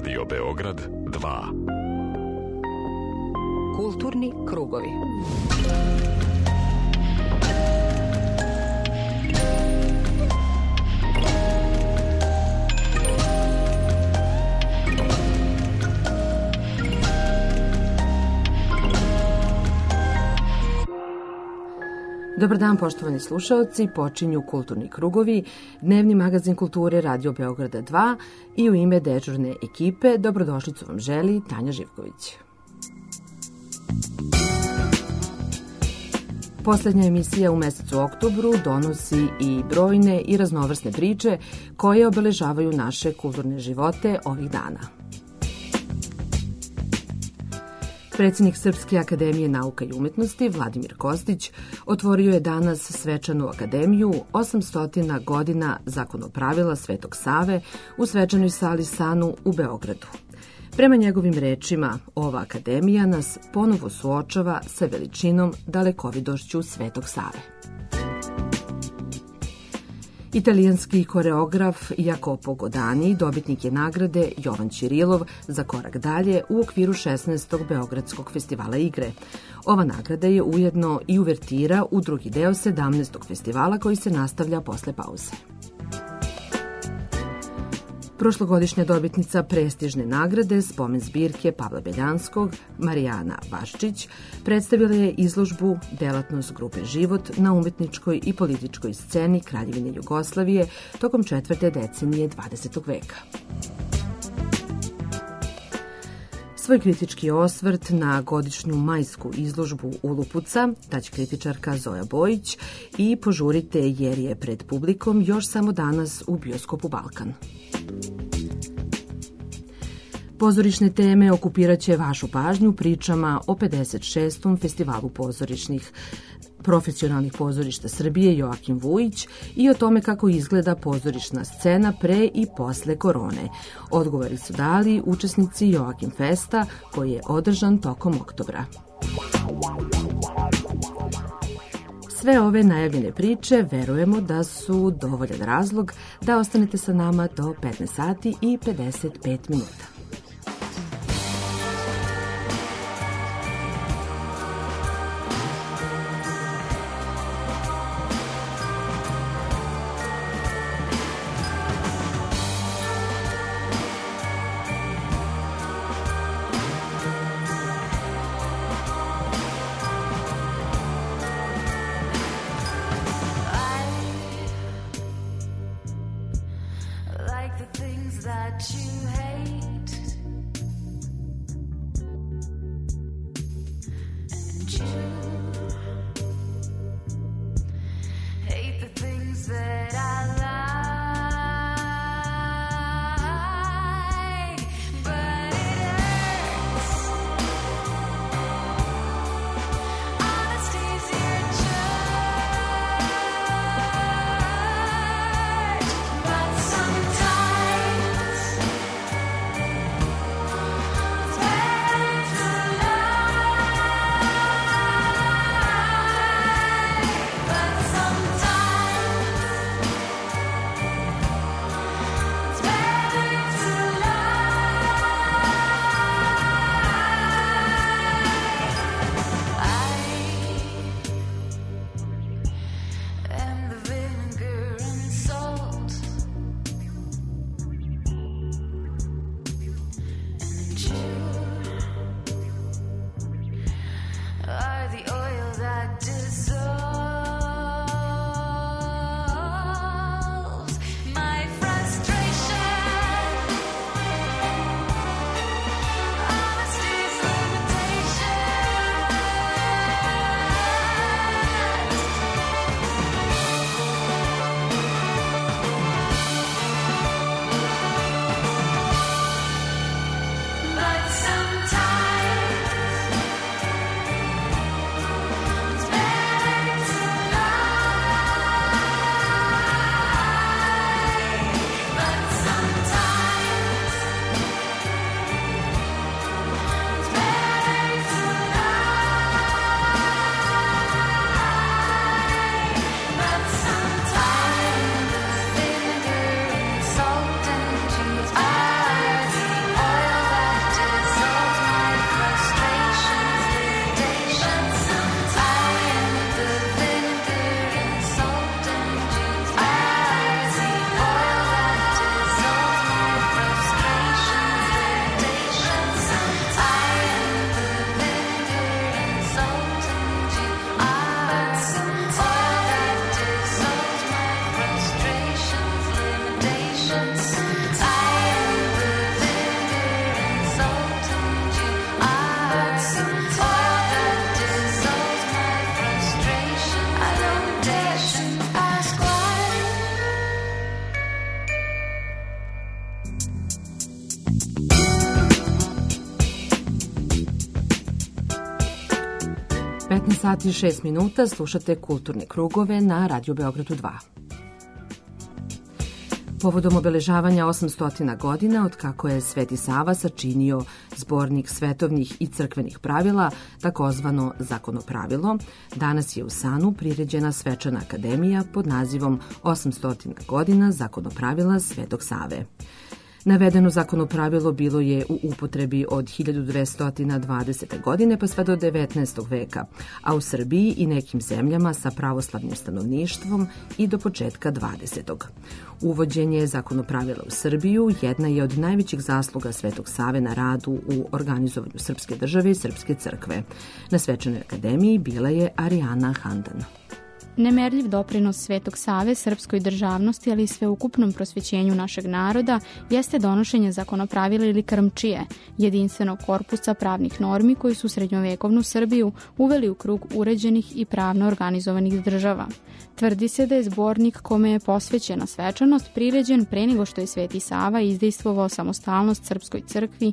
Radio Beograd 2. Kulturni krugovi. Dobar dan, poštovani slušaoci, počinju Kulturni krugovi, dnevni magazin kulture Radio Beograda 2 i u ime dežurne ekipe dobrodošlicu vam želi Tanja Živković. Poslednja emisija u mesecu oktobru donosi i brojne i raznovrsne priče koje obeležavaju naše kulturne živote ovih dana. Predsjednik Srpske akademije nauka i umetnosti Vladimir Kostić otvorio je danas svečanu akademiju 800 godina zakonopravila Svetog Save u svečanoj sali Sanu u Beogradu. Prema njegovim rečima, ova akademija nas ponovo suočava sa veličinom dalekovidošću Svetog Save. Italijanski koreograf Jacopo Godani dobitnik je nagrade Jovan Ćirilov za korak dalje u okviru 16. Beogradskog festivala igre. Ova nagrada je ujedno i uvertira u drugi deo 17. festivala koji se nastavlja posle pauze. Prošlogodišnja dobitnica prestižne nagrade spomen zbirke Pavla Beljanskog, Marijana Vaščić, predstavila je izložbu Delatnost grupe Život na umetničkoj i političkoj sceni Kraljevine Jugoslavije tokom 4. decenije 20. veka. Svoj kritički osvrt na godišnju majsku izložbu Ulupuca daće kritičarka Zoja Bojić i požurite jer je pred publikom još samo danas u bioskopu Balkan. Pozorišne teme okupiraće vašu pažnju pričama o 56. festivalu pozorišnih profesionalnih pozorišta Srbije Joakim Vujić i o tome kako izgleda pozorišna scena pre i posle korone. Odgovori su dali učesnici Joakim Festa koji je održan tokom oktobra. Sve ove najavljene priče verujemo da su dovoljan razlog da ostanete sa nama do 15 sati i 55 minuta. That you hate 19 sati i 6 minuta slušate Kulturne krugove na Radio Beogradu 2. Povodom obeležavanja 800 godina od kako je Sveti Sava sačinio zbornik svetovnih i crkvenih pravila, takozvano zakonopravilo, danas je u Sanu priređena svečana akademija pod nazivom 800 godina zakonopravila Svetog Save. Navedeno zakonopravilo bilo je u upotrebi od 1220. godine pa sve do 19. veka, a u Srbiji i nekim zemljama sa pravoslavnim stanovništvom i do početka 20. Uvođenje zakonopravila u Srbiju jedna je od najvećih zasluga Svetog Save na radu u organizovanju srpske države i srpske crkve. Na svečanoj akademiji bila je Arijana Handan. Nemerljiv doprinos Svetog Save srpskoj državnosti, ali i sveukupnom prosvećenju našeg naroda, jeste donošenje zakonopravila ili krmčije, jedinstvenog korpusa pravnih normi koji su srednjovekovnu Srbiju uveli u krug uređenih i pravno organizovanih država. Tvrdi se da je zbornik kome je posvećena svečanost priređen pre nego što je Sveti Sava izdejstvovao samostalnost Srpskoj crkvi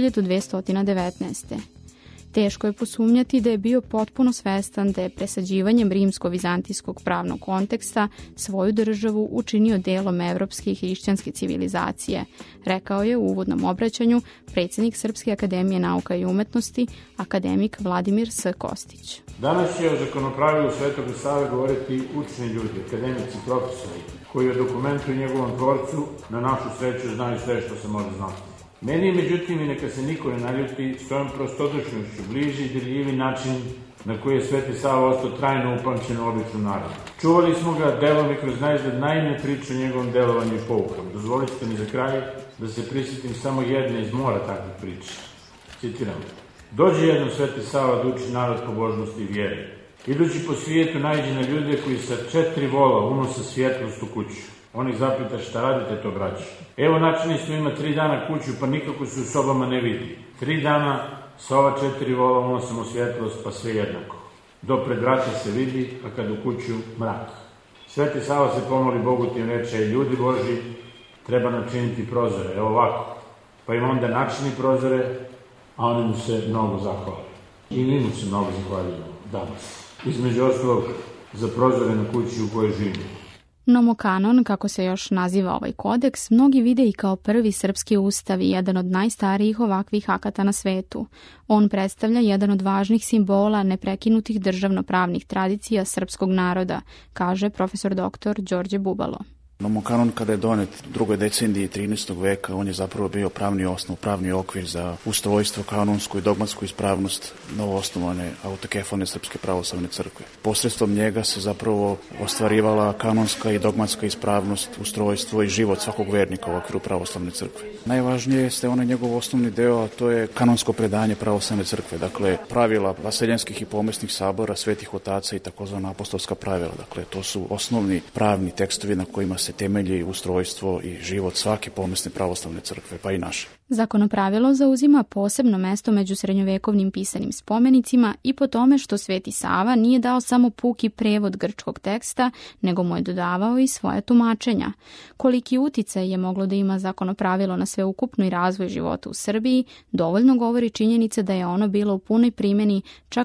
1219. Teško je posumnjati da je bio potpuno svestan da je presađivanjem rimsko-vizantijskog pravnog konteksta svoju državu učinio delom evropske i hrišćanske civilizacije, rekao je u uvodnom obraćanju predsjednik Srpske akademije nauka i umetnosti, akademik Vladimir S. Kostić. Danas će o zakonopravilu Svetog Save govoriti učeni ljudi, akademici, profesori, koji o dokumentu i njegovom tvorcu na našu sreću znaju sve što se može znati. Meni je, međutim, i neka se niko ne naljuti, svojom prostodušnošću bliži i dirljivi način na koji je Sveti Sava ostao trajno upamćen u običnom narodu. Čuvali smo ga delom i kroz najzad naivne priče o njegovom delovanju i poukama. Dozvolite mi za kraj da se prisjetim samo jedne iz mora takvih priča. Citiram: dođe jednom Sveti Sava da uči narod pobožnosti i vjere. Idući po svijetu naiđe na ljude koji sa 4 vola unose svjetlost u kuću. On ih zapita: šta radite to, braći? Evo, načini smo ima 3 dana kuću, pa nikako se u sobama ne vidi. 3 dana sa ova 4 vola unosimo svjetlost, pa sve jednako. Do pred vrata se vidi, a kad u kuću mrak. Sveti Sava se pomoli Bogu tim reče: ljudi Boži, treba načiniti prozore, evo ovako. Pa im onda načini prozore, a oni mu se mnogo zahvali. I mi mu se mnogo zahvaljujemo danas. Između ostalog za prozore na kući u kojoj živimo. Nomokanon, kako se još naziva ovaj kodeks, mnogi vide i kao prvi srpski ustav i jedan od najstarijih ovakvih akata na svetu. On predstavlja jedan od važnih simbola neprekinutih državnopravnih tradicija srpskog naroda, kaže profesor dr. Đorđe Bubalo. Nomokanon kada je donet u drugoj decendiji 13. veka, on je zapravo bio pravni osnov, pravni okvir za ustrojstvo, kanonsku i dogmatsku ispravnost novoosnovane autokefalne Srpske pravoslavne crkve. Posredstvom njega se zapravo ostvarivala kanonska i dogmatska ispravnost, ustrojstvo i život svakog vernika u okviru pravoslavne crkve. Najvažnije jeste onaj njegov osnovni deo, a to je kanonsko predanje pravoslavne crkve, dakle pravila vaseljenskih i pomesnih sabora, svetih otaca i takozvana apostolska pravila. Dakle, to su osnovni pravni tekstovi na kojima se temelji ustrojstvo i život svake pomesne pravoslavne crkve, pa i naše. Zakonopravilo zauzima posebno mesto među srednjovekovnim pisanim spomenicima i po tome što Sveti Sava nije dao samo puki prevod grčkog teksta, nego mu je dodavao i svoje tumačenja. Koliki uticaj je moglo da ima zakonopravilo na sveukupni razvoj života u Srbiji, dovoljno govori činjenica da je ono bilo u punoj primjeni čak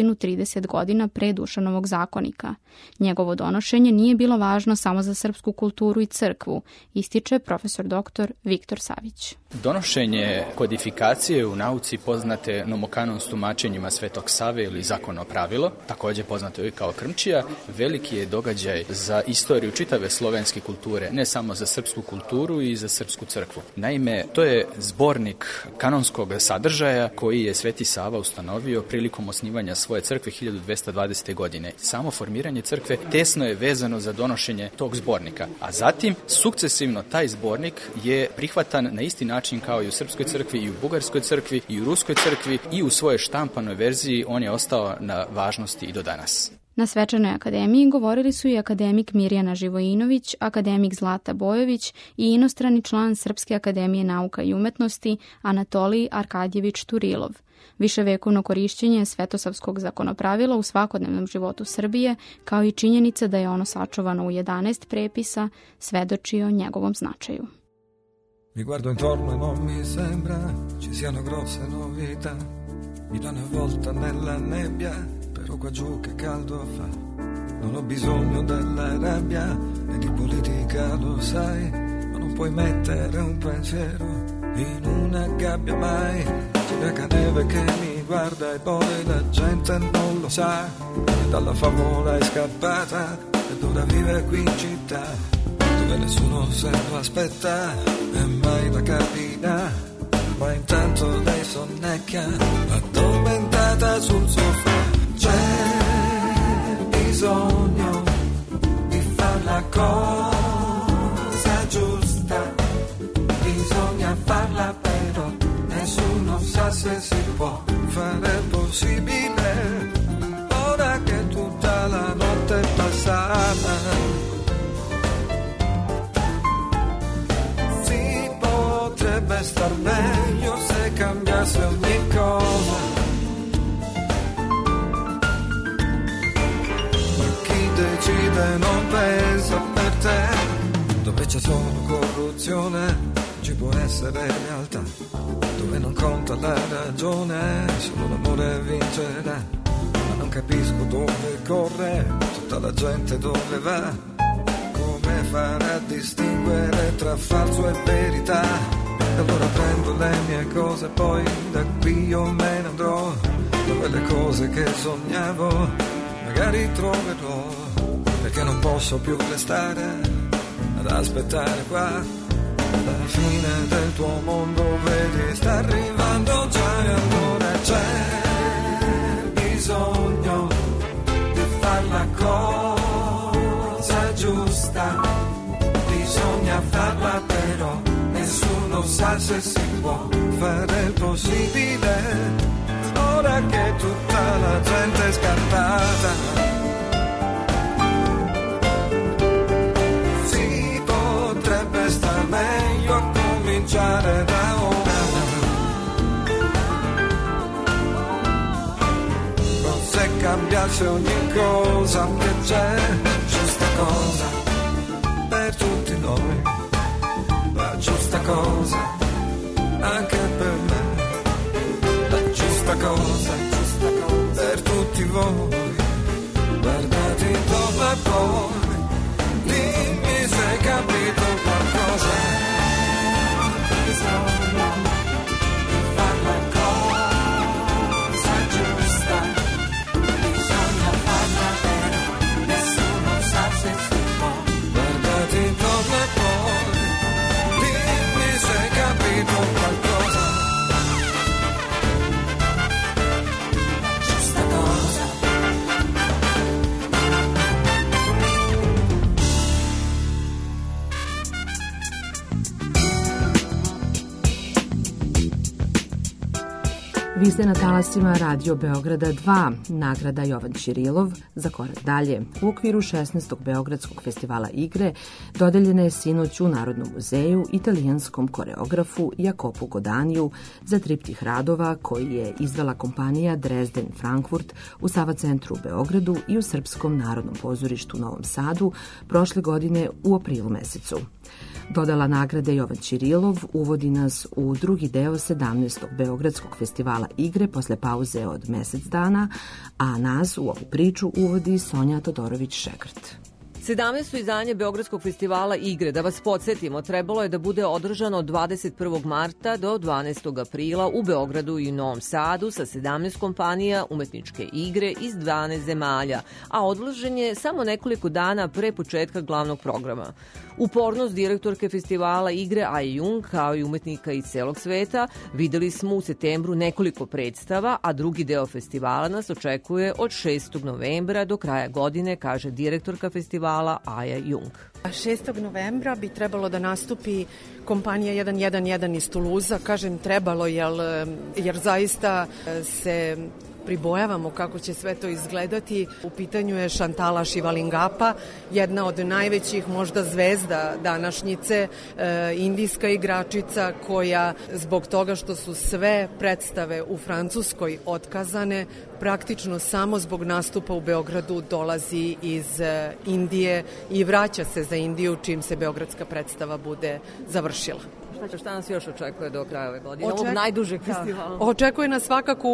130 godina pre Dušanovog zakonika. Njegovo donošenje nije bilo važno samo za srpsku kulturu i crkvu, ističe profesor dr. Viktor Savić. Donošenje kodifikacije u nauci poznate nomokanon s tumačenjima Svetog Save ili zakonopravilo, također poznato i kao krmčija, veliki je događaj za istoriju čitave slovenske kulture, ne samo za srpsku kulturu i za srpsku crkvu. Naime, to je zbornik kanonskog sadržaja koji je Sveti Sava ustanovio prilikom osnivanja svoje crkve 1220. godine. Samo formiranje crkve tesno je vezano za donošenje tog zbornika, a zatim sukcesivno taj zbornik je prihvatan na isti način kao i u Srpskoj crkvi, i u Bugarskoj crkvi, i u Ruskoj crkvi, i u svojoj štampanoj verziji on je ostao na važnosti i do danas. Na svečanoj akademiji govorili su i akademik Mirjana Živojinović, akademik Zlata Bojović i inostrani član Srpske akademije nauka i umetnosti Anatolij Arkadjević Turilov. Viševekovno korišćenje svetosavskog zakonopravila u svakodnevnom životu Srbije, kao i činjenica da je ono sačuvano u 11 prepisa, svedoči o njegovom značaju. Mi guardo intorno e non mi sembra ci siano grosse novità. Mi do una volta nella nebbia per ecco qua giù che caldo fa. Non ho bisogno della rabbia e di politica, lo sai, ma non puoi mettere un pensiero in una gabbia mai. C'è Biancaneve che mi guarda e poi la gente non lo sa, e dalla favola è scappata ed ora vive qui in città, dove nessuno se lo aspetta e mai la capirà. Ma intanto lei sonnecchia, addormentata sul sofà. C'è bisogno di far la cosa giusta, bisogna farla però nessuno sa se si può fare possibile. Ora che tutta la notte è passata, si potrebbe star meglio se cambiasse ogni cosa. Decide non pensa per te, dove c'è solo corruzione ci può essere realtà, dove non conta la ragione solo l'amore vincerà. Ma non capisco dove corre tutta la gente, dove va, come fare a distinguere tra falso e verità. E allora prendo le mie cose, poi da qui io me ne andrò, dove le cose che sognavo magari troverò, perché non posso più restare ad aspettare qua. La fine del tuo mondo, vedi, sta arrivando già, e allora c'è bisogno di far la cosa giusta, bisogna farla però nessuno sa se si può fare il possibile. Ora che tutta la gente è scappata, si potrebbe star meglio a cominciare da ora. Non se cambiasse ogni cosa, che c'è giusta cosa per tutti noi, la giusta cosa anche per me, la giusta cosa per tutti voi. Guardate intorno e poi dimmi se hai capito qualcosa. Bisogna di far la cosa giusta, bisogna farla però nessuno sa se si può. Guardate intorno e poi dimmi se hai capito qualcosa. Vi ste na talasima Radio Beograda 2, nagrada Jovan Ćirilov za korak dalje. U okviru 16. Beogradskog festivala igre dodeljena je sinoć u Narodnom muzeju italijanskom koreografu Jacopu Godaniju za triptih radova koji je izdala kompanija Dresden Frankfurt u Sava centru u Beogradu i u Srpskom narodnom pozorištu u Novom Sadu prošle godine u aprilu mesecu. Dodala nagrade Jovan Ćirilov uvodi nas u drugi deo 17. Beogradskog festivala igre posle pauze od mesec dana, a nas u ovu priču uvodi Sonja Todorović-Šegrt. 17. izdanje Beogradskog festivala igre, da vas podsjetimo, trebalo je da bude održano od 21. marta do 12. aprila u Beogradu i Novom Sadu sa 17 kompanija umetničke igre iz 12 zemalja, a odložen je samo nekoliko dana pre početka glavnog programa. Upornost direktorke festivala igre Aje Jung, kao i umetnika iz celog sveta, videli smo u septembru nekoliko predstava, a drugi deo festivala nas očekuje od 6. novembra do kraja godine, kaže direktorka festivala Aja Jung. 6. novembra bi trebalo da nastupi kompanija 111 iz Tuluza. Kažem trebalo, jer zaista se pribojavamo kako će sve to izgledati. U pitanju je Šantala Šivalingapa, jedna od najvećih možda zvezda današnjice, indijska igračica koja zbog toga što su sve predstave u Francuskoj otkazane, praktično samo zbog nastupa u Beogradu dolazi iz Indije i vraća se za Indiju čim se beogradska predstava bude završila. Šta nas još očekuje do kraja ove godine, ovog najdužeg festivala? Očekuje nas svakako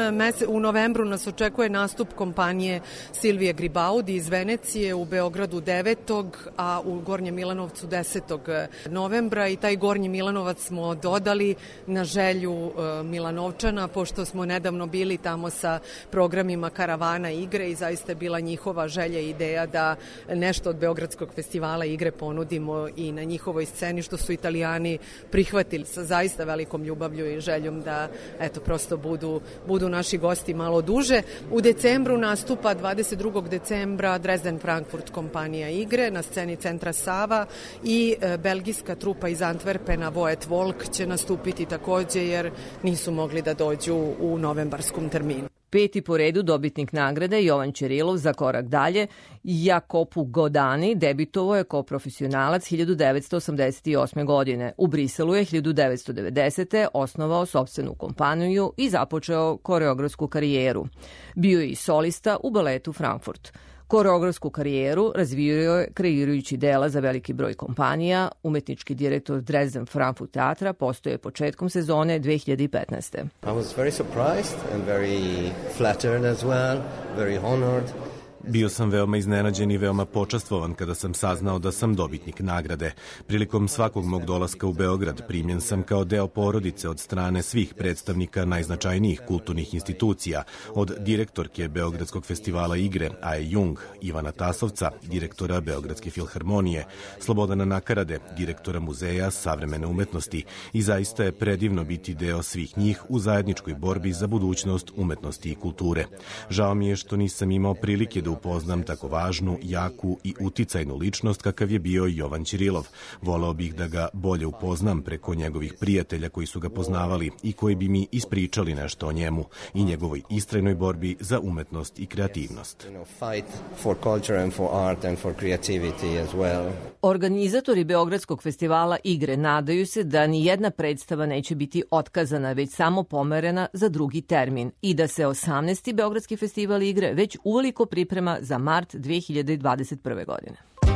u novembru nas očekuje nastup kompanije Silvije Gribaudi iz Venecije u Beogradu 9. a u Gornjem Milanovcu 10. novembra i taj Gornji Milanovac smo dodali na želju Milanovčana, pošto smo nedavno bili tamo sa programima Karavana igre i zaista je bila njihova želja i ideja da nešto od Beogradskog festivala igre ponudimo i na njihovoj sceni, što su Italijani prihvatili sa zaista velikom ljubavlju i željom da prosto budu naši gosti malo duže. U decembru nastupa 22. decembra Dresden Frankfurt kompanija igre na sceni Centra Sava i belgijska trupa iz Antwerpena Voet Volk će nastupiti takođe jer nisu mogli da dođu u novembarskom terminu. Peti po redu dobitnik nagrade Jovan Ćirilov za korak dalje, Jakopu Godani, debitovao je kao profesionalac 1988. godine. U Briselu je 1990. osnovao sopstvenu kompaniju i započeo koreografsku karijeru. Bio je i solista u baletu Frankfurt. Koreografsku karijeru razvijao je kreirajući dela za veliki broj kompanija. Umetnički direktor Dresden Frankfurt teatra postao je početkom sezone 2015. I was very surprised and very flattered as well, very honored. Bio sam veoma iznenađen i veoma počastvovan kada sam saznao da sam dobitnik nagrade. Prilikom svakog mog dolaska u Beograd primljen sam kao deo porodice od strane svih predstavnika najznačajnijih kulturnih institucija, od direktorke Beogradskog festivala igre Aje Jung, Ivana Tasovca, direktora Beogradske filharmonije, Slobodana Nakarade, direktora Muzeja savremene umetnosti, i zaista je predivno biti deo svih njih u zajedničkoj borbi za budućnost umetnosti i kulture. Žao mi je što nisam imao prilike da upoznam tako važnu, jaku i uticajnu ličnost kakav je bio Jovan Ćirilov. Voleo bih da ga bolje upoznam preko njegovih prijatelja koji su ga poznavali i koji bi mi ispričali nešto o njemu i njegovoj istrajnoj borbi za umetnost i kreativnost. Organizatori Beogradskog festivala igre nadaju se da ni jedna predstava neće biti otkazana, već samo pomerena za drugi termin i da se 18. Beogradski festival igre već uveliko priprema za mart 2021. godine.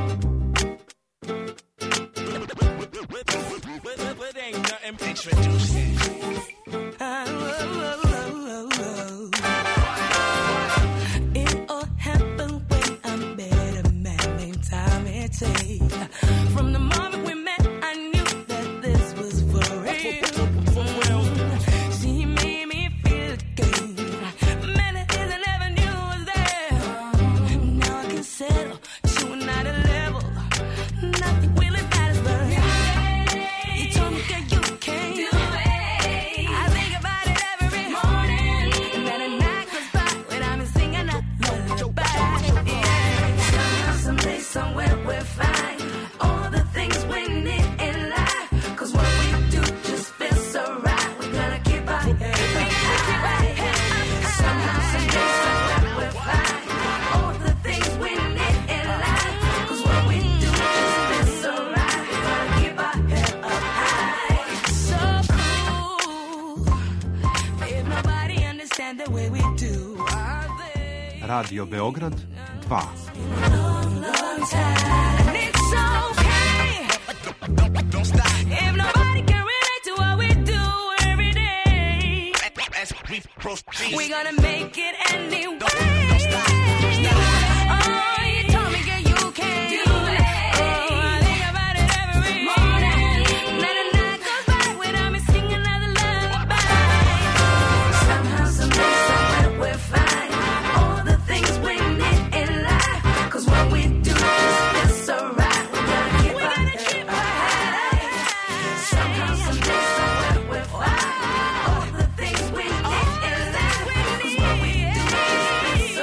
Radio Beograd 2. We're gonna make it anyway. Oh, you told me, girl, you can do it. Oh, I think about it every morning. Not a night goes by without me singing another lullaby. Somehow, someday, somewhere we're fine. All the things we need in life. 'Cause what we do just feels so right. We're gonna keep our head high. Somehow, someday, somewhere we're fine. All the things we need in life. 'Cause what we do just feels so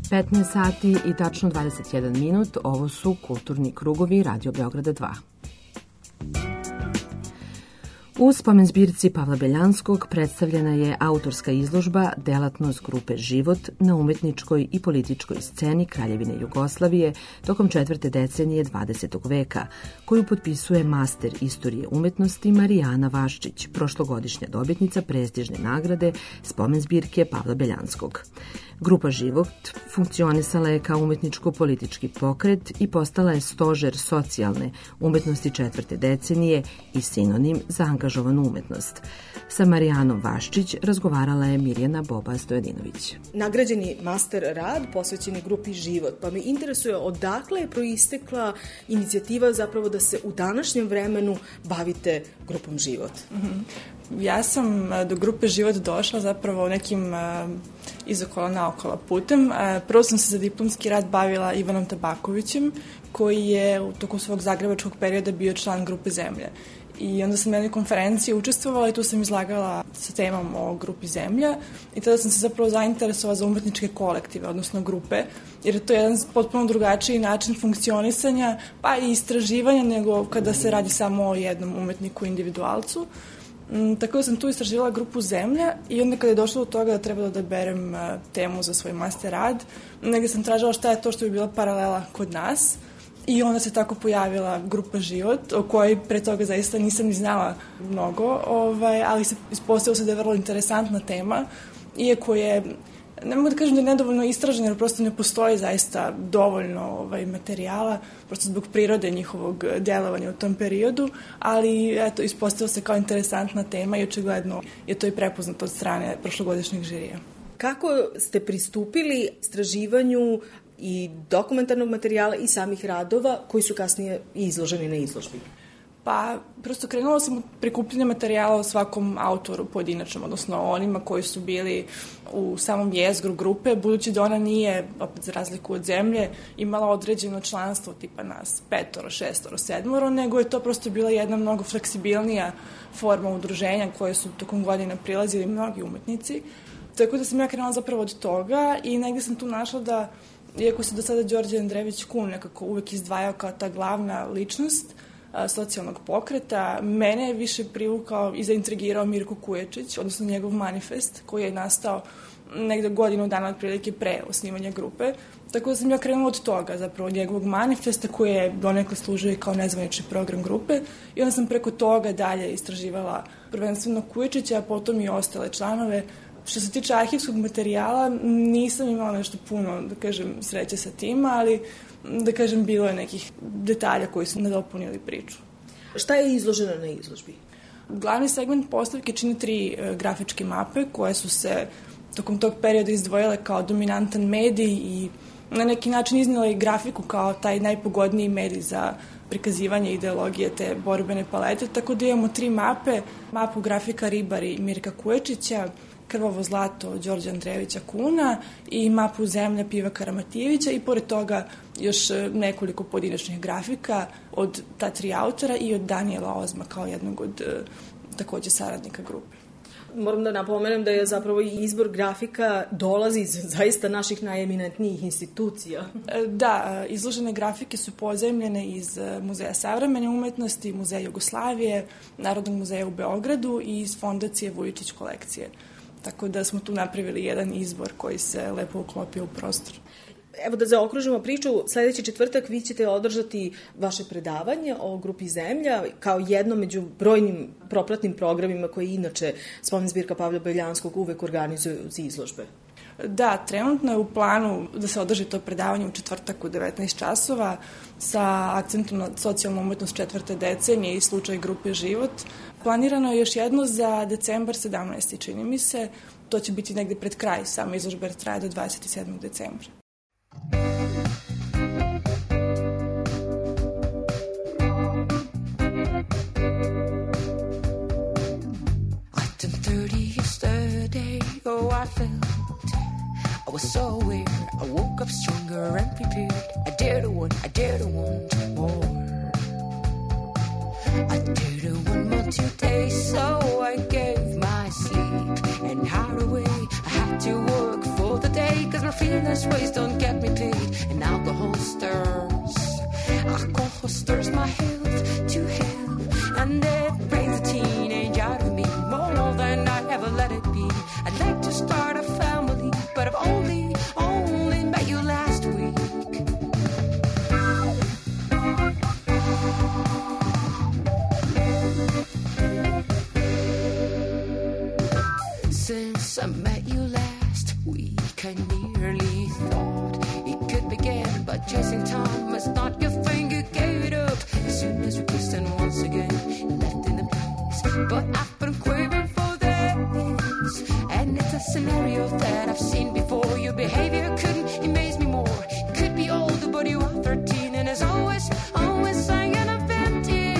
15 sati i tačno 21 minut, ovo su Kulturni krugovi Radio Beograda 2. U spomen zbirci Pavla Beljanskog predstavljena je autorska izložba Delatnost grupe Život na umetničkoj i političkoj sceni Kraljevine Jugoslavije tokom 4. decenije 20. veka, koju potpisuje master istorije umetnosti Marijana Vaščić, prošlogodišnja dobitnica prestižne nagrade spomen zbirke Pavla Beljanskog. Grupa Život funkcionisala je kao umetničko-politički pokret i postala je stožer socijalne umetnosti 4. decenije i sinonim za angažovanu umetnost. Sa Marijanom Vaščić razgovarala je Mirjana Boba Stojadinović. Nagrađeni master rad posvećen je grupi Život, pa me interesuje odakle je proistekla inicijativa zapravo da se u današnjem vremenu bavite grupom Život. Ja sam do grupe Život došla zapravo nekim izokola naokola putem. Prvo sam se za diplomski rad bavila Ivanom Tabakovićem, koji je u toku svog zagrebačkog perioda bio član grupe Zemlje. I onda sam na jednoj konferenciji učestvovala i tu sam izlagala sa temom o grupi Zemlja i tada sam se zapravo zainteresovala za umetničke kolektive, odnosno grupe, jer je to jedan potpuno drugačiji način funkcionisanja, pa i istraživanja nego kada se radi samo o jednom umetniku individualcu. Tako da sam tu istraživala grupu Zemlja i onda kada je došlo do toga da trebalo da berem temu za svoj master rad, negdje sam tražila šta je to što bi bila paralela kod nas i onda se tako pojavila grupa Život, o kojoj pre toga zaista nisam ni znala mnogo, ali se ispostavilo se da je vrlo interesantna tema, iako je, ne mogu da kažem da je nedovoljno istražena, jer prosto ne postoji zaista dovoljno materijala, prosto zbog prirode njihovog delovanja u tom periodu, ali eto, ispostavilo se kao interesantna tema i očigledno je to i prepoznato od strane prošlogodišnjeg žirija. Kako ste pristupili istraživanju i dokumentarnog materijala i samih radova koji su kasnije izloženi na izložbi? Pa, prosto krenula sam od prikupljanja materijala o svakom autoru pojedinačnom, odnosno onima koji su bili u samom jezgru grupe, budući da ona nije, opet za razliku od Zemlje, imala određeno članstvo tipa nas 5, 6, 7, nego je to prosto bila jedna mnogo fleksibilnija forma udruženja koje su tokom godina prilazili mnogi umetnici. Tako da sam ja krenula zapravo od toga i negdje sam tu našla da, iako se do sada Đorđe Andrejević Kun nekako uvek izdvajao kao ta glavna ličnost socijalnog pokreta, mene je više privukao i zaintrigirao Mirko Kujačić, odnosno njegov manifest koji je nastao negde godinu dana otprilike pre osnivanja grupe. Tako da sam ja krenula od toga, zapravo njegovog manifesta koji je donekle služio kao nezvanični program grupe i onda sam preko toga dalje istraživala prvenstveno Kujačića, a potom i ostale članove. Što se tiče arhivskog materijala, nisam imala nešto puno, da kažem, sreće sa tim, ali, da kažem, bilo je nekih detalja koji su nadopunili priču. Šta je izloženo na izložbi? Glavni segment postavke čini 3 grafičke mape koje su se tokom tog perioda izdvojile kao dominantan medij i na neki način iznijela i grafiku kao taj najpogodniji medij za prikazivanje ideologije te borbene palete, tako da imamo 3 mape, mapu grafika Ribari Mirka Kujačića, Krvavo zlato Đorđa Andrejevića Kuna i mapu Zemlja Piva Karamatijevića i pored toga još nekoliko pojedinačnih grafika od ta 3 autora i od Danijela Ozma kao jednog od takođe saradnika grupe. Moram da napomenem da je zapravo i izbor grafika dolazi iz zaista naših najeminentnijih institucija. Da, izložene grafike su pozajmljene iz Muzeja savremene umetnosti, Muzeja Jugoslavije, Narodnog muzeja u Beogradu i iz Fondacije Vujičić kolekcije. Tako da smo tu napravili jedan izbor koji se lepo uklopio u prostor. Evo da zaokružimo priču, sledeći četvrtak vi ćete održati vaše predavanje o grupi Zemlja kao jedno među brojnim propratnim programima koji inače spomen zbirka Pavla Beljanskog uvek organizuju za izložbe. Da, trenutno je u planu da se održi to predavanje u četvrtak u 19 časova sa akcentom na socijalnu umetnost 4. decenije i slučaj grupe Život. Planirano je još jedno za decembar 17. čini mi se. To će biti negde pred kraj, sama izložba traje do 27. decembra. I was so weird, I woke up stronger and prepared. I dare to want more. I dare to want more today, so I gave my sleep and hide away. I had to work for the day, cause my fearless ways don't get Alcohol stirs my health to hell, and it brings a teenage out of me more than I ever let it be. I'd like to start a family, but I've only met you last week. Since I met you last week, I nearly thought it could begin, but chasing time was not your thing. You gave it up as soon as we kissed, and once again left in the place. But I've been craving for this, and it's a scenario that I've seen before. Your behavior couldn't amaze me more. You could be older, but you are 13, and as always sang an event years.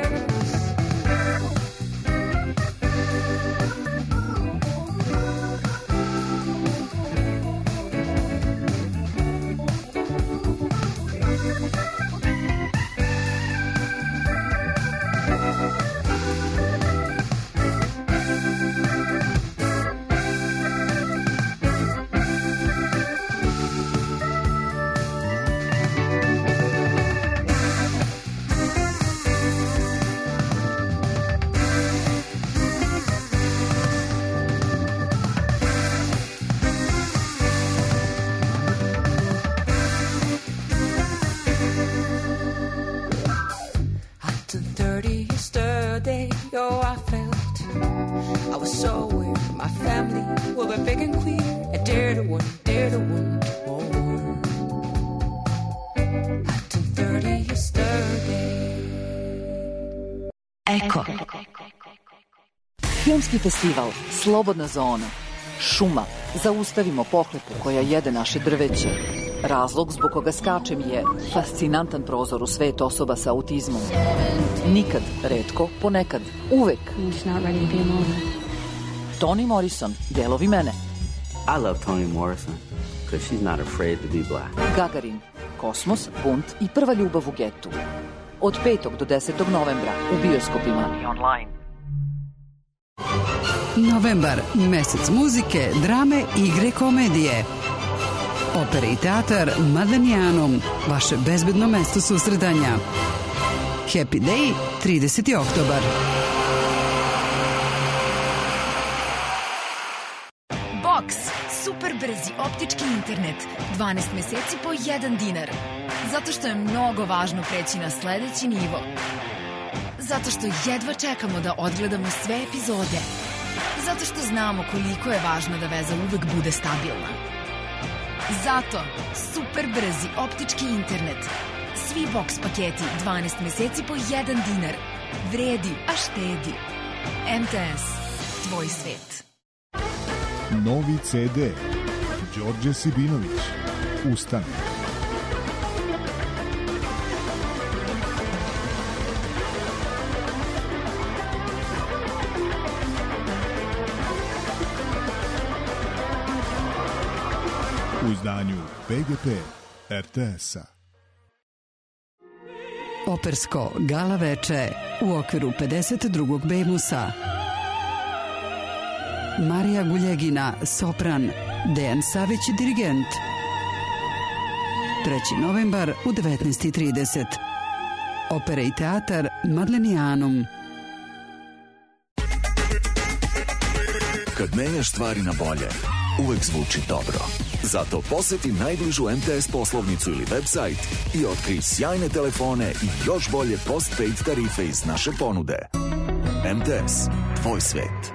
Oh, I felt I was so weird. My family will be big and queer. I dare to want more. I turned 30 yesterday. Eko. Filmski festival Slobodna zona. Šuma. Zaustavimo pohlepu koja jede naše drveće. Razlog zbog koga skačem je fascinantan prozor u svet osoba sa autizmom. Nikad, retko, ponekad, uvek. Toni Morrison, delovi mene. I love Toni Morrison because she's not afraid to be black. Gagarin, Kosmos, bunt i prva ljubav u getu. Od 5. do 10. novembra u bioskopima i online. Novembar, mesec muzike, drame, igre, komedije. Opera i teatar Madlenijanum, vaše bezbedno mesto susretanja. Happy Day, 30. oktobar. Box, super brzi optički internet, 12 meseci po 1 dinar. Zato što je mnogo važno preći na sledeći nivo. Zato što jedva čekamo da odgledamo sve epizode. Zato što znamo koliko je važno da veza uvek bude stabilna. Zato super brzi optički internet. Svi box paketi 12 meseci po 1 dinar. Vredi, a štedi. MTS. Tvoj svet. Novi CD. Đorđe Sibinović. Ustane. U izdanju PGP RTS-a. Opersko gala veče u okviru 52. Bemusa. Marija Guljegina, sopran, Dejan Savić, dirigent. 3. novembar u 19:30. Opera i teatar Madlenijanum. Kad menjaš stvari na bolje, uvek zvuči dobro. Zato poseti najbližu MTS poslovnicu ili website i otkrij sjajne telefone i još bolje postpaid tarife iz naše ponude. MTS. Tvoj svet.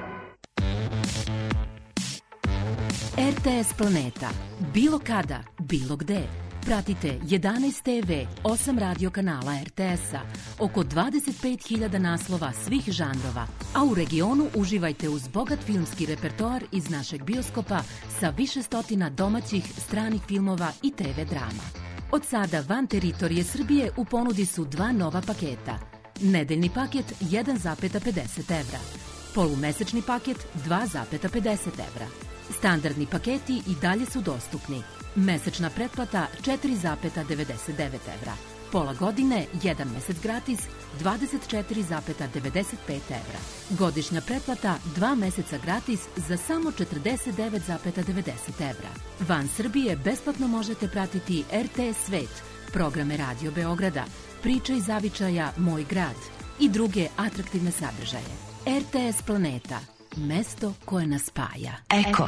RTS Planeta. Bilo kada, bilo gde. Pratite 11 TV, 8 radio kanala RTS-a, oko 25.000 naslova svih žanrova, a u regionu uživajte uz bogat filmski repertoar iz našeg bioskopa sa više stotina domaćih, stranih filmova i TV drama. Od sada van teritorije Srbije u ponudi su 2 nova paketa. Nedeljni paket 1,50 evra, polumesečni paket 2,50 evra. Standardni paketi i dalje su dostupni. Mesečna pretplata 4,99 evra. Pola godine, 1 mesec gratis, 24,95 evra. Godišnja pretplata 2 meseca gratis za samo 49,90 evra. Van Srbije besplatno možete pratiti RTS Svet programe Radio Beograda, priče iz zavičaja Moj grad i druge atraktivne sadržaje. RTS Planeta, mesto koje nas spaja. Eko.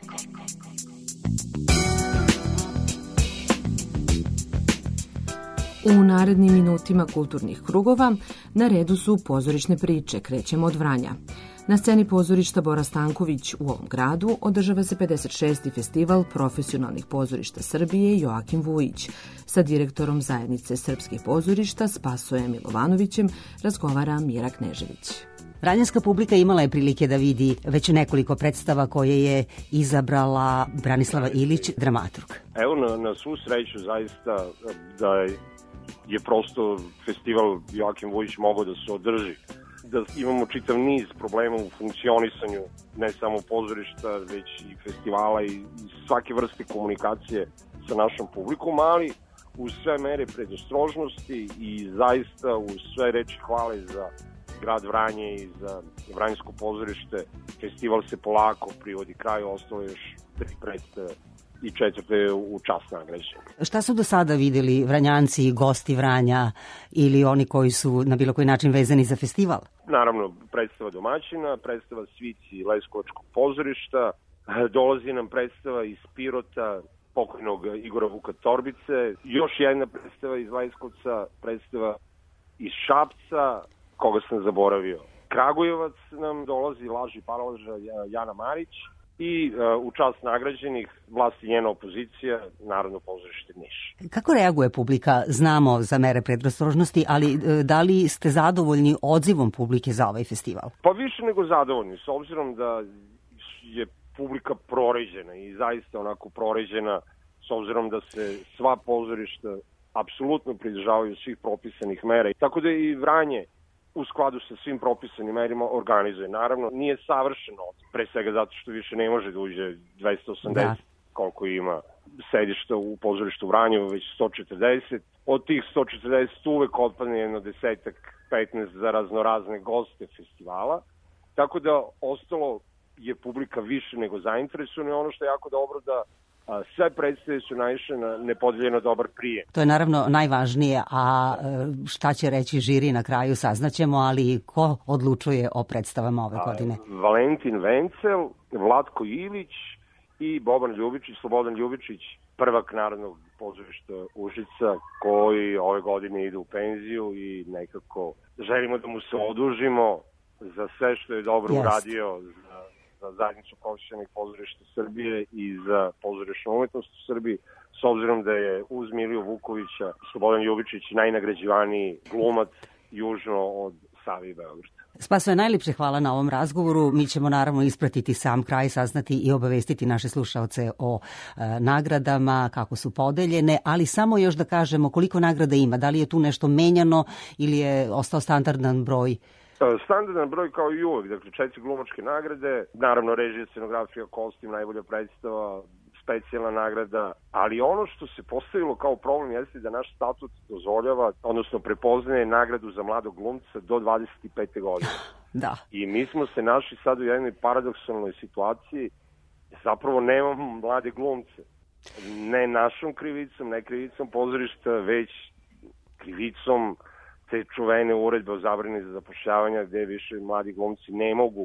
U narednim minutima kulturnih krugova na redu su pozorišne priče. Krećemo od Vranja. Na sceni pozorišta Bora Stanković u ovom gradu održava se 56. festival profesionalnih pozorišta Srbije Joakim Vujić. Sa direktorom zajednice srpskih pozorišta Spasojem Milovanovićem razgovara Mira Knežević. Vranjanska publika imala je prilike da vidi već nekoliko predstava koje je izabrala Branislava Ilić, dramaturg. Evo, na svu sreću zaista da je prosto festival Joakim Vujić mogao da se održi. Da imamo čitav niz problema u funkcionisanju ne samo pozorišta, već i festivala i svake vrste komunikacije sa našom publikom, ali uz sve mere predostrožnosti i zaista uz sve reči hvale za grad Vranje i za Vranjsko pozorište, festival se polako privodi kraju, ostalo još 3 predstave i 4. u čast nagrađenja. Šta su do sada videli Vranjanci, gosti Vranja ili oni koji su na bilo koji način vezani za festival? Naravno, predstava domaćina, predstava Svici Leskovačkog pozorišta, dolazi nam predstava iz Pirota, pokojnog Igora Vuka Torbice, još jedna predstava iz Leskovca, predstava iz Šapca, koga sam zaboravio. Kragujevac nam dolazi, Laži Paralaža Jana Marić, i u čast nagrađenih vlast i njena opozicija, Narodno pozorište Niš. Kako reaguje publika? Znamo za mere predostrožnosti, ali da li ste zadovoljni odzivom publike za ovaj festival? Pa više nego zadovoljni, s obzirom da je publika proređena i zaista onako proređena, s obzirom da se sva pozorišta apsolutno pridržavaju svih propisanih mera. Tako da i Vranje u skladu sa svim propisanim merima organizuje. Naravno, nije savršeno, pre svega zato što više ne može da uđe 280, koliko ima sedišta u pozorištu Vranjevo, već 140. Od tih 140 uvek otpadne jedno 10-15 za raznorazne goste festivala. Tako da ostalo je publika više nego zainteresovana i ono što je jako dobro da sve predstave su naišle na nepodeljeno dobar prijem. To je naravno najvažnije, a šta će reći žiri na kraju saznaćemo, ali ko odlučuje o predstavama ove godine? Valentin Vencel, Vlatko Ilić i Slobodan Ljubičić, prvak Narodnog pozorišta Užica, koji ove godine ide u penziju i nekako želimo da mu se odužimo za sve što je dobro uradio za zajednicu profesionalnih pozorišta Srbije i za pozorišnu umetnost u Srbiji, s obzirom da je uz Miliju Vukovića Slobodan Ljubičić najnagrađivaniji glumac južno od Save i Beograda. Spasoje, najljepše hvala na ovom razgovoru. Mi ćemo naravno ispratiti sam kraj, saznati i obavestiti naše slušaoce o nagradama, kako su podeljene, ali samo još da kažemo koliko nagrada ima, da li je tu nešto menjano ili je ostao standardan broj? Standardan broj kao i uvek, dakle 4 glumačke nagrade, naravno režija, scenografija, kostim, najbolja predstava, specijalna nagrada, ali ono što se postavilo kao problem jeste da naš statut dozvoljava, odnosno prepoznaje nagradu za mladog glumca do 25. godine. Da. I mi smo se našli sad u jednoj paradoksalnoj situaciji, zapravo nemamo mlade glumce. Ne našom krivicom, ne krivicom pozorišta, već krivicom te čuvene uredbe o zabrani za zapošljavanja gde više mladi glumci ne mogu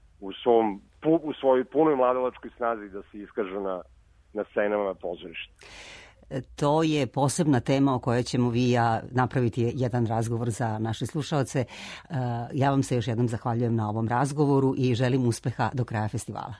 u svojoj punoj mladalačkoj snazi da se iskažu na scenama pozorišta. To je posebna tema o kojoj ćemo vi i ja napraviti jedan razgovor za naše slušaoce. Ja vam se još jednom zahvaljujem na ovom razgovoru i želim uspeha do kraja festivala.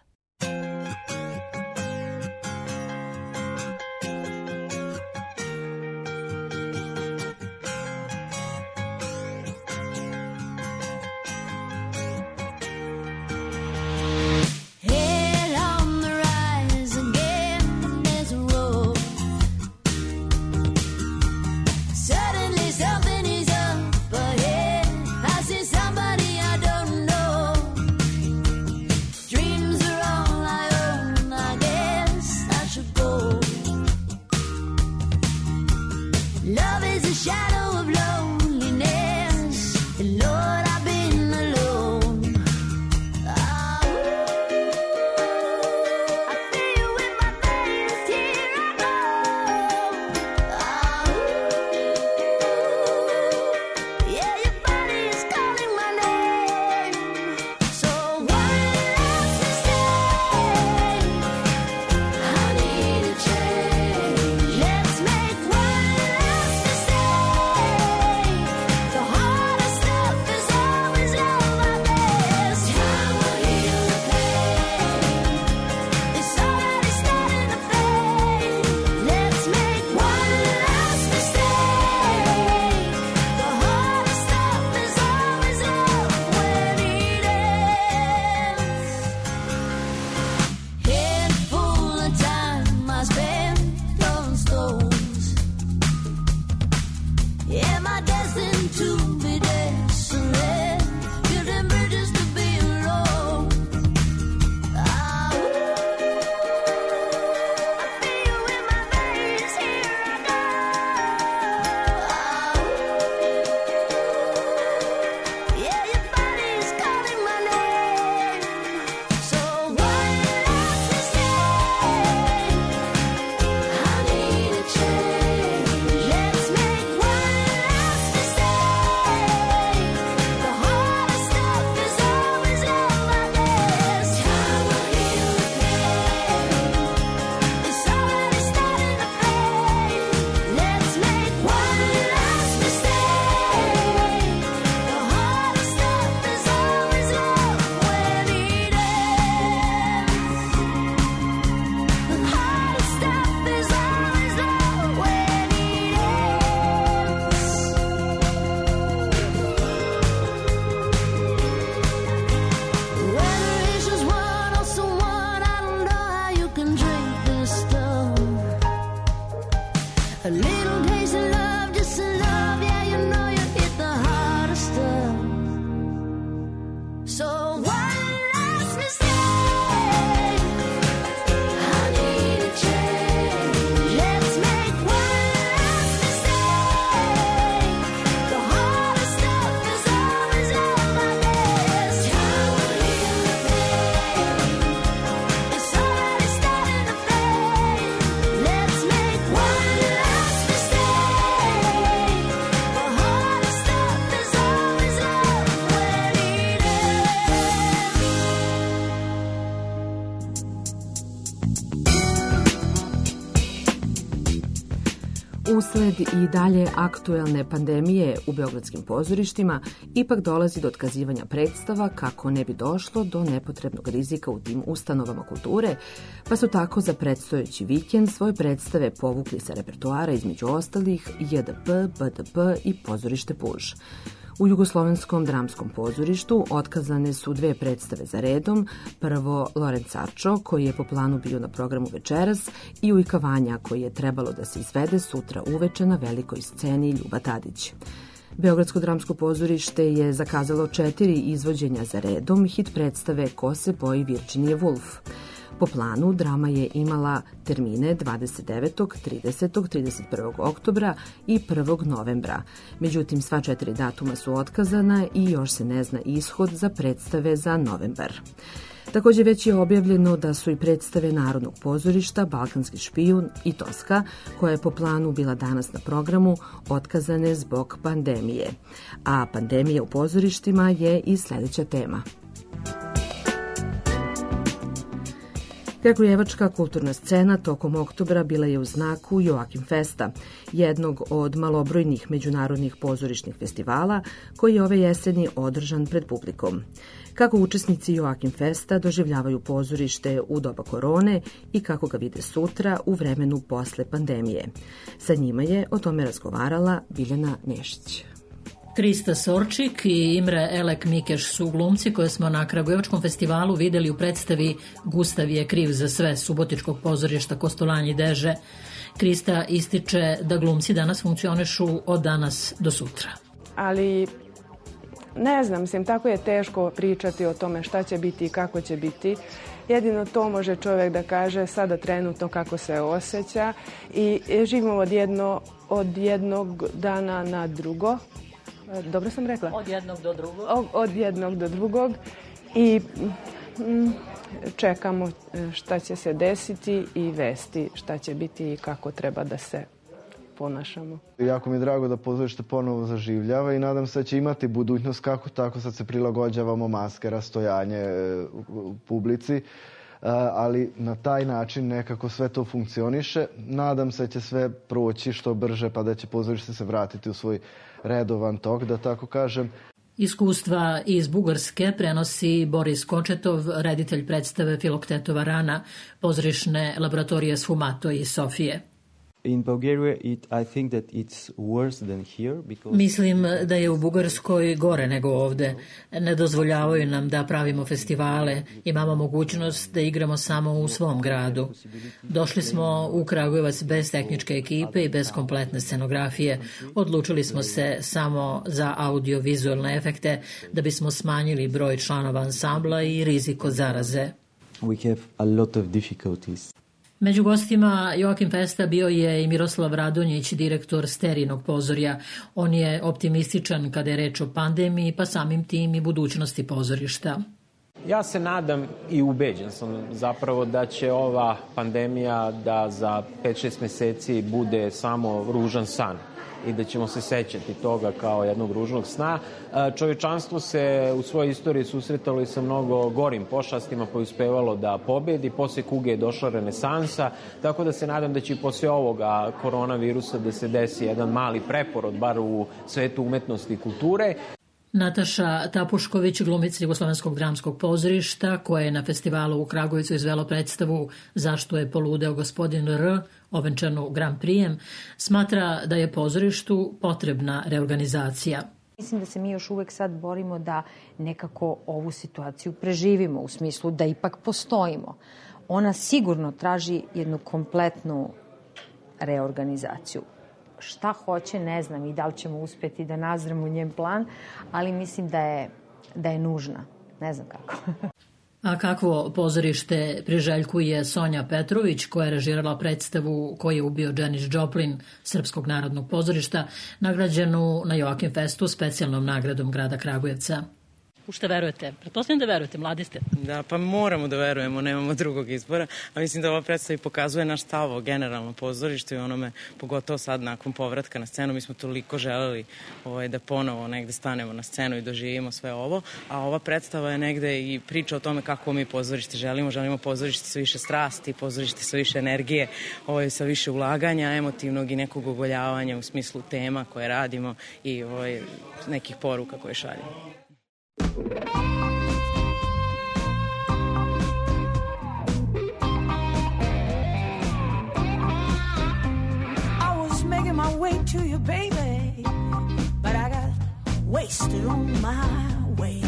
Dreams are am I destined to be desolate? Building bridges to be alone. I feel you in my veins, here I go. Yeah, your body's calling my name. So one last mistake, I need a change. Let's make one last mistake. The hardest stuff is always love, I guess. Time will heal the pain. It's already starting to fade. Let's make one last mistake. The hardest stuff is always love when it ends. The hardest stuff is always love when it ends. Whether it's just one or someone, I don't know how you can drink this stuff. A little taste of love, just enough, yeah, you know you hit the hardest stuff. So one last mistake, I need a change. Let's make one last mistake. The hardest stuff is always love, I guess. Time will heal the pain. It's already starting to fade. Let's make one last mistake. The hardest stuff is always love when it Usled i dalje aktuelne pandemije u beogradskim pozorištima ipak dolazi do otkazivanja predstava kako ne bi došlo do nepotrebnog rizika u tim ustanovama kulture, pa su tako za predstojeći vikend svoje predstave povukli sa repertoara između ostalih JDP, BDP i pozorište Puž. U Jugoslovenskom dramskom pozorištu otkazane su 2 predstave za redom, prvo Lorenzačo, koji je po planu bio na programu večeras, i Ujka Vanja, koji je trebalo da se izvede sutra uveče na velikoj sceni Ljuba Tadić. Beogradsko dramsko pozorište je zakazalo 4 izvođenja za redom hit predstave Ko se boji Virginije Woolf. Po planu, drama je imala termine 29., 30., 31. oktobra i 1. novembra. Međutim, sva 4 datuma su otkazana i još se ne zna ishod za predstave za novembar. Također već je objavljeno da su i predstave Narodnog pozorišta Balkanski špijun i Toska, koja je po planu bila danas na programu, otkazane zbog pandemije. A pandemija u pozorištima je i sljedeća tema. Kragujevačka kulturna scena tokom oktobra bila je u znaku Joakim Festa, jednog od malobrojnih međunarodnih pozorišnih festivala koji je ove jeseni održan pred publikom. Kako učesnici Joakim Festa doživljavaju pozorište u doba korone i kako ga vide sutra u vremenu posle pandemije. Sa njima je o tome razgovarala Biljana Nešić. Krista Sorčik i Imre Elek Mikeš su glumci koje smo na Kragujevačkom festivalu videli u predstavi Gustav je kriv za sve Subotičkog pozorišta Kostolanji Deže. Krista ističe da glumci danas funkcionišu od danas do sutra. Ali ne znam, mislim, tako je teško pričati o tome šta će biti i kako će biti. Jedino to može čovjek da kaže sada trenutno kako se osjeća i živimo od jednog dana na drugo. Dobro sam rekla? Od jednog do drugog. Od jednog do drugog i čekamo šta će se desiti i vesti šta će biti i kako treba da se ponašamo. Jako mi je drago da pozorište ponovo zaživljava i nadam se da će imati budućnost kako tako. Sad se prilagođavamo, maske, rastojanje u publici, ali na taj način nekako sve to funkcioniše. Nadam se da će sve proći što brže pa da će pozorište se vratiti u svoj redovan tok, da tako kažem. Iskustva iz Bugarske prenosi Boris Kočetov, reditelj predstave Filoktetova rana, pozorišne laboratorije Sfumato iz Sofije. In Bulgaria, I think that it's worse than here because... Mislim da je u Bugarskoj gore nego ovde. Ne dozvoljavaju nam da pravimo festivale, imamo mogućnost da igramo samo u svom gradu. Došli smo u Kragujevac bez tehničke ekipe i bez kompletne scenografije. Odlučili smo se samo za audio-vizualne efekte da bismo smanjili broj članova ansambla i rizik od zaraze. We have a lot of difficulties. Među gostima Joakim Festa bio je i Miroslav Radonjić, direktor Sterinog pozorja. On je optimističan kada je reč o pandemiji, pa samim tim i budućnosti pozorišta. Ja se nadam i ubeđen sam zapravo da će ova pandemija da za 5-6 meseci bude samo ružan san i da ćemo se sećati toga kao jednog ružnog sna. Čovječanstvo se u svojoj istoriji susretalo i sa mnogo gorim pošastima pa je uspevalo da pobedi. Posle kuge je došla renesansa, tako da se nadam da će i posle ovoga koronavirusa da se desi jedan mali preporod, bar u svetu umetnosti i kulture. Nataša Tapušković, glumica Jugoslovenskog dramskog pozorišta, koja je na festivalu u Kragujevcu izvela predstavu Zašto je poludeo gospodin R, ovenčanu Grand Prixem, smatra da je pozorištu potrebna reorganizacija. Mislim da se mi još uvek sad borimo da nekako ovu situaciju preživimo, u smislu da ipak postojimo. Ona sigurno traži jednu kompletnu reorganizaciju. Šta hoće, ne znam i da li ćemo uspeti da nazremo njen plan, ali mislim da je nužna. Ne znam kako. A kakvo pozorište priželjkuje Sonja Petrović, koja je režirala predstavu Ko je ubio Janis Joplin Srpskog narodnog pozorišta, nagrađenu na Joakim Festu specijalnom nagradom grada Kragujevca. U šta verujete? Pretpostavljam da verujete, mladi ste. Da, pa moramo da verujemo, nemamo drugog izbora, a mislim da ova predstava i pokazuje naš stav o generalnom pozorištu i onome, pogotovo sad nakon povratka na scenu, mi smo toliko želeli da ponovo negde stanemo na scenu i doživimo sve ovo, a ova predstava je negde i priča o tome kako mi pozorište želimo pozorište sa više strasti, pozorište sa više energije, sa više ulaganja, emotivnog i nekog ogoljavanja u smislu tema koje radimo i nekih poruka koje šaljemo. I was making my way to you, baby, but I got wasted on my way.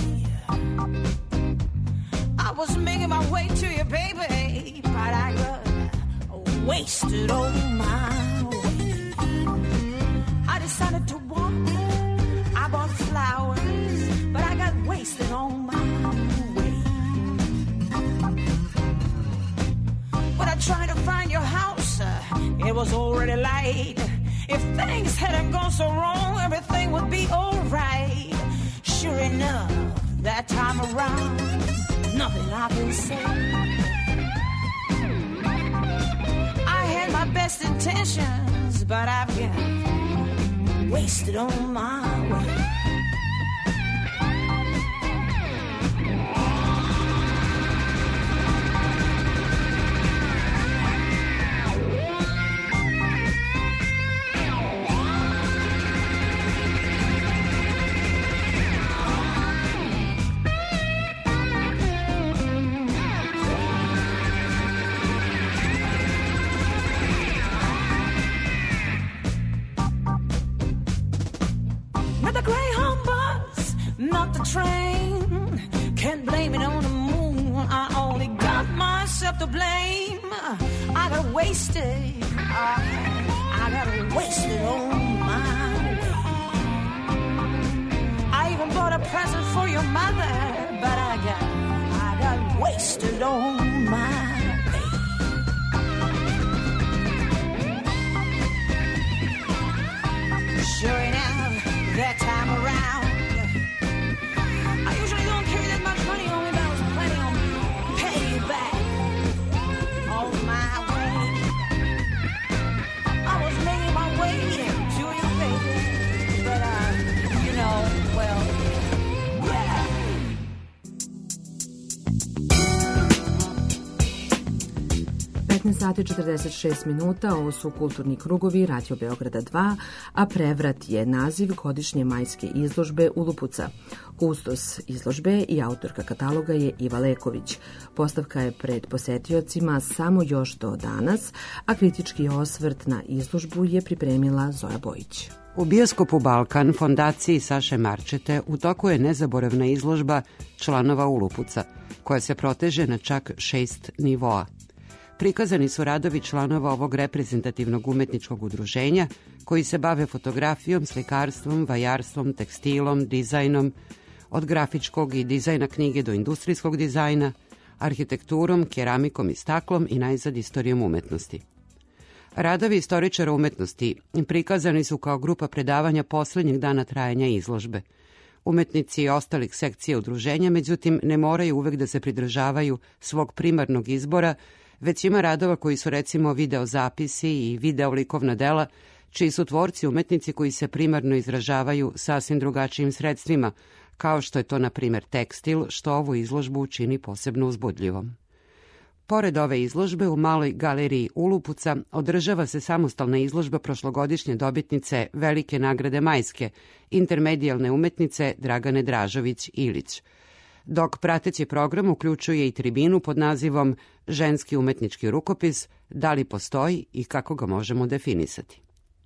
I was making my way to you, baby, but I got wasted on my way. I decided to walk, I bought flowers, but I got wasted on my way. When I tried to find your house, it was already late. If things hadn't gone so wrong, everything would be alright. Sure enough, that time around, nothing I can say. I had my best intentions, but I've got wasted on my way. Train, can't blame it on the moon. I only got myself to blame. I got wasted. I got wasted on my way. I even bought a present for your mother, but I got wasted on my way. Sure enough, that time around, sati 46 minuta, ovo su Kulturni krugovi Radio Beograda 2, a Prevrat je naziv godišnje majske izložbe Ulupuca. Kustos izložbe i autorka kataloga je Iva Leković. Postavka je pred posetiocima samo još do danas, a kritički osvrt na izložbu je pripremila Zoja Bojić. U bioskopu Balkan, fondaciji Saše Marčete, u toku je nezaboravna izložba članova Ulupuca, koja se proteže na čak 6 nivoa. Prikazani su radovi članova ovog reprezentativnog umetničkog udruženja, koji se bave fotografijom, slikarstvom, vajarstvom, tekstilom, dizajnom, od grafičkog i dizajna knjige do industrijskog dizajna, arhitekturom, keramikom i staklom i najzad istorijom umetnosti. Radovi istoričara umetnosti prikazani su kao grupa predavanja poslednjeg dana trajanja izložbe. Umetnici ostalih sekcija udruženja, međutim, ne moraju uvek da se pridržavaju svog primarnog izbora, već ima radova koji su recimo videozapisi i videolikovna dela, čiji su tvorci umetnici koji se primarno izražavaju sasvim drugačijim sredstvima, kao što je to, na primjer, tekstil, što ovu izložbu čini posebno uzbudljivom. Pored ove izložbe, u maloj galeriji Ulupuca održava se samostalna izložba prošlogodišnje dobitnice Velike nagrade majske, intermedijalne umetnice Dragane Dražović-Ilić, dok prateći program uključuje i tribinu pod nazivom Ženski umetnički rukopis, da li postoji i kako ga možemo definisati.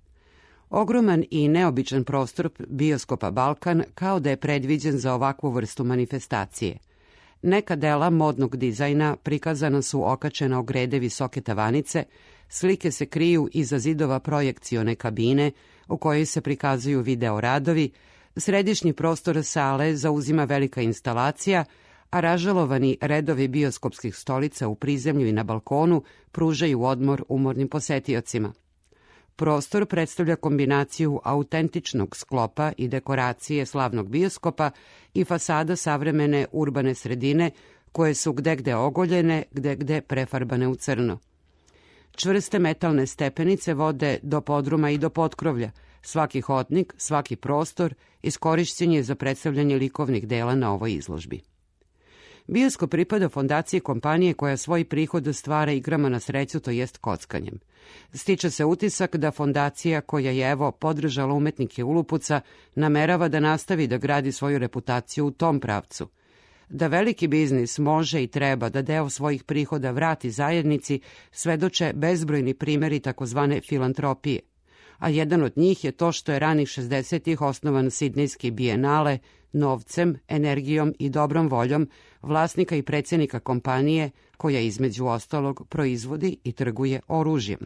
Ogroman i neobičan prostor bioskopa Balkan kao da je predviđen za ovakvu vrstu manifestacije. Neka dela modnog dizajna prikazana su okačena o grede visoke tavanice, slike se kriju iza zidova projekcione kabine u kojoj se prikazuju video radovi, središnji prostor sale zauzima velika instalacija, a ražalovani redovi bioskopskih stolica u prizemlju i na balkonu pružaju odmor umornim posetiocima. Prostor predstavlja kombinaciju autentičnog sklopa i dekoracije slavnog bioskopa i fasada savremene urbane sredine koje su gde ogoljene, gde prefarbane u crno. Čvrste metalne stepenice vode do podruma i do potkrovlja. Svaki hodnik, svaki prostor iskorišćen je za predstavljanje likovnih dela na ovoj izložbi. Bioskop pripada fondaciji kompanije koja svoj prihod stvara igrama na sreću, to jest kockanjem. Stiče se utisak da fondacija koja je evo podržala umetnike Ulupuca namerava da nastavi da gradi svoju reputaciju u tom pravcu. Da veliki biznis može i treba da deo svojih prihoda vrati zajednici svedoče bezbrojni primjeri takozvane filantropije, a jedan od njih je to što je ranih 60-ih osnovan Sidnejski bijenale novcem, energijom i dobrom voljom vlasnika i predsjednika kompanije koja između ostalog proizvodi i trguje oružjem.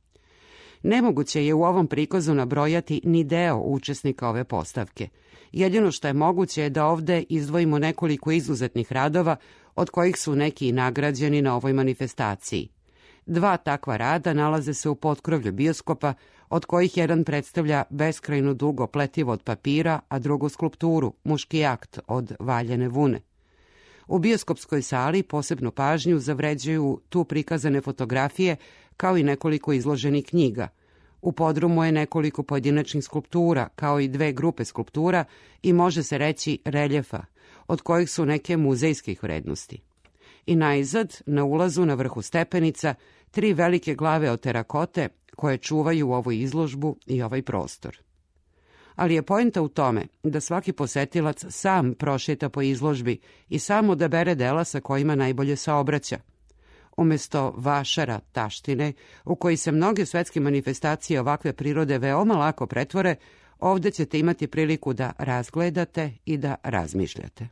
Nemoguće je u ovom prikazu nabrojati ni deo učesnika ove postavke. Jedino što je moguće je da ovde izdvojimo nekoliko izuzetnih radova, od kojih su neki i nagrađeni na ovoj manifestaciji. 2 takva rada nalaze se u potkrovlju bioskopa, od kojih jedan predstavlja beskrajno dugo pletivo od papira, a drugu skulpturu, muški akt od valjene vune. U bioskopskoj sali posebnu pažnju zavređuju tu prikazane fotografije, kao i nekoliko izloženih knjiga. U podrumu je nekoliko pojedinačnih skulptura, kao i 2 grupe skulptura i može se reći reljefa, od kojih su neke muzejskih vrednosti. I najzad, na ulazu na vrhu stepenica, 3 velike glave od terakote koje čuvaju ovu izložbu i ovaj prostor. Ali je poenta u tome da svaki posetilac sam prošeta po izložbi i sam odabere dela sa kojima najbolje saobraća. Umesto vašara, taštine, u koji se mnoge svetske manifestacije ovakve prirode veoma lako pretvore, ovde ćete imati priliku da razgledate i da razmišljate.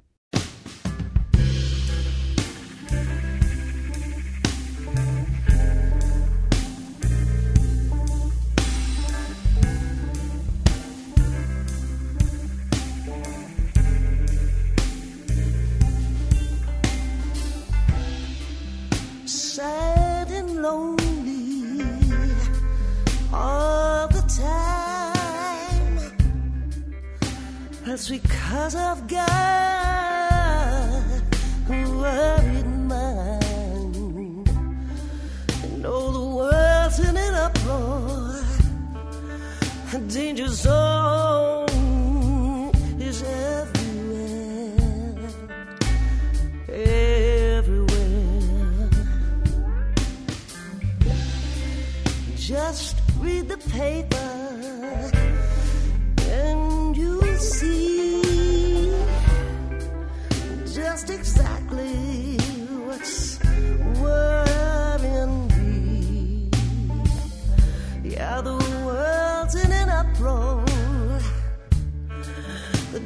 Sad and lonely all the time. That's because I've got a worried mind. And all the world's in an uproar. A danger zone is everywhere. Everywhere.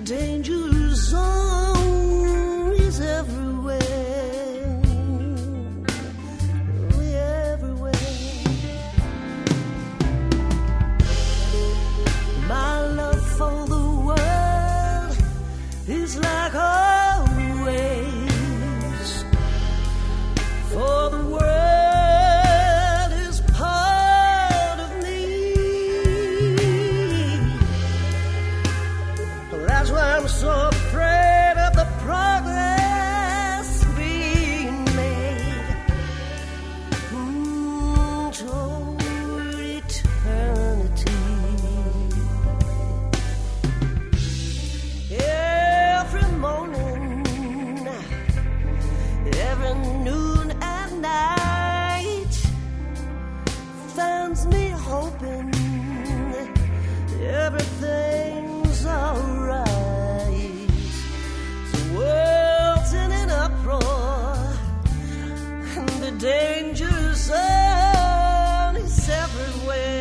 danger zone is everywhere. Everywhere. My love for the world is like always. For the world is part of me. That's why I'm so afraid of the progress being made toward eternity. Every morning, every noon and night finds me hoping everything's alright. The world's in an uproar, and the danger zone is everywhere.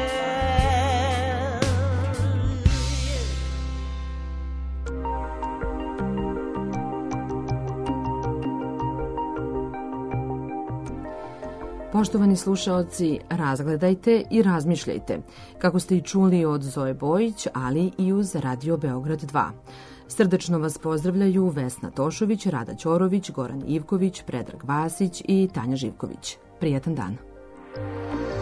Poštovani slušaoci, razgledajte i razmišljajte, kako ste i čuli od Zoe Bojić, ali i uz Radio Beograd 2. Srdačno vas pozdravljaju Vesna Tošović, Rada Ćorović, Goran Ivković, Predrag Vasić i Tanja Živković. Prijetan dan.